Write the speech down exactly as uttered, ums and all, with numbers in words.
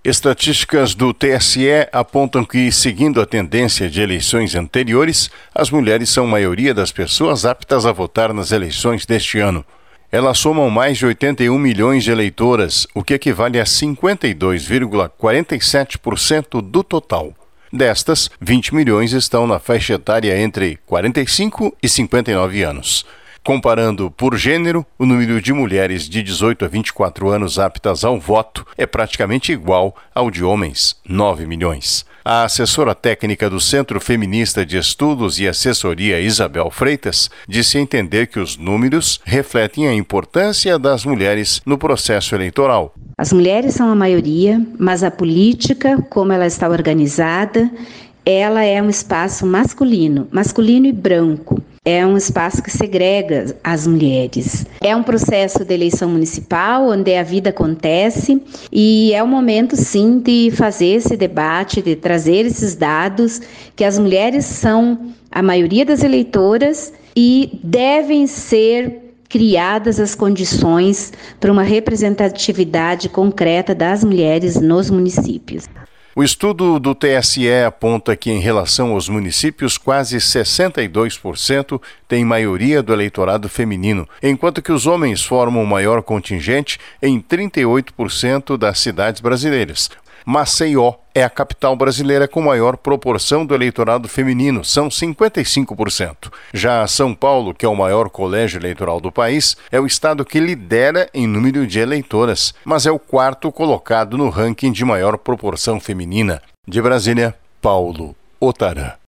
Estatísticas do T S E apontam que, seguindo a tendência de eleições anteriores, as mulheres são a maioria das pessoas aptas a votar nas eleições deste ano. Elas somam mais de oitenta e um milhões de eleitoras, o que equivale a cinquenta e dois vírgula quarenta e sete por cento do total. Destas, vinte milhões estão na faixa etária entre quarenta e cinco e cinquenta e nove anos. Comparando por gênero, o número de mulheres de dezoito a vinte e quatro anos aptas ao voto é praticamente igual ao de homens, nove milhões. A assessora técnica do Centro Feminista de Estudos e Assessoria, Isabel Freitas, disse entender que os números refletem a importância das mulheres no processo eleitoral. As mulheres são a maioria, mas a política, como ela está organizada, ela é um espaço masculino, masculino e branco. É um espaço que segrega as mulheres. É um processo de eleição municipal, onde a vida acontece, e é o momento, sim, de fazer esse debate, de trazer esses dados, que as mulheres são a maioria das eleitoras e devem ser criadas as condições para uma representatividade concreta das mulheres nos municípios. O estudo do T S E aponta que, em relação aos municípios, quase sessenta e dois por cento têm maioria do eleitorado feminino, enquanto que os homens formam o maior contingente em trinta e oito por cento das cidades brasileiras. Maceió é a capital brasileira com maior proporção do eleitorado feminino, são cinquenta e cinco por cento. Já São Paulo, que é o maior colégio eleitoral do país, é o estado que lidera em número de eleitoras, mas é o quarto colocado no ranking de maior proporção feminina. De Brasília, Paulo Otarã.